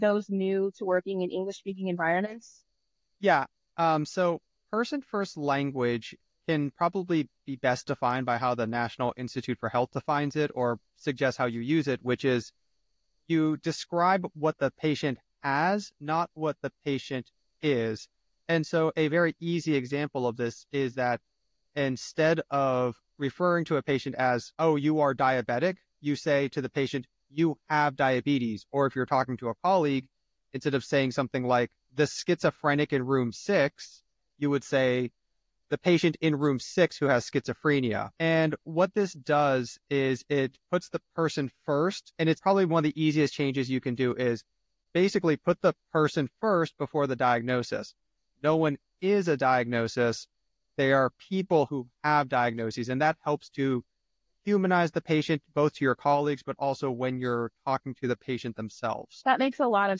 those new to working in English speaking environments? Yeah. So person first language can probably be best defined by how the National Institute for Health defines it or suggests how you use it, which is you describe what the patient has, not what the patient is. And so a very easy example of this is that instead of referring to a patient as, oh, you are diabetic, you say to the patient, you have diabetes. Or if you're talking to a colleague, instead of saying something like the schizophrenic in room 6, you would say the patient in room 6 who has schizophrenia. And what this does is it puts the person first. And it's probably one of the easiest changes you can do is basically put the person first before the diagnosis. No one is a diagnosis. They are people who have diagnoses. And that helps to humanize the patient, both to your colleagues, but also when you're talking to the patient themselves. That makes a lot of